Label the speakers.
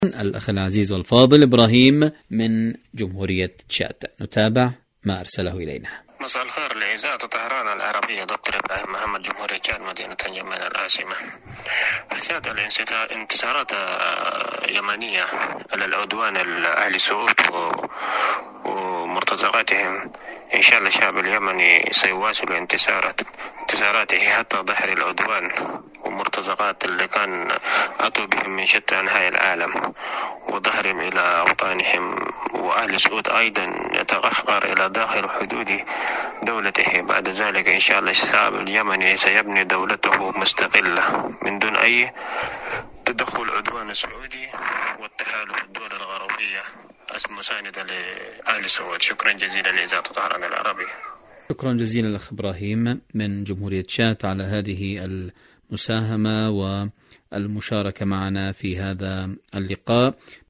Speaker 1: الأخ العزيز والفاضل إبراهيم من جمهورية تشاد، نتابع ما أرسله إلينا.
Speaker 2: مساء الخير لإذاعة طهران العربية، دكتور إبراهيم محمد، جمهورية تشاد، مدينة جمين العاصمة. حسيت الانتصارات يمنية على العدوان الأهل سعود ومرتزقاتهم، إن شاء الله الشعب اليمني سيواصل انتصاراته حتى ظهر العدوان ومرتزقات اللي كان أتوا بهم من شتى أنحاء العالم وظهرهم إلى أوطانهم. وأهل سعود أيضا يتغفر إلى داخل حدود دولته. بعد ذلك إن شاء الله الشعب اليمني سيبني دولته مستقلة من دون أي تدخل عدوان السعودي والتحالف الدول الغربية مساندة لأهل سعود. شكرا جزيلا لإذاعة طهران العربية.
Speaker 1: شكرا جزيلا الأخ إبراهيم من جمهورية تشاد على هذه المساهمة والمشاركة معنا في هذا اللقاء.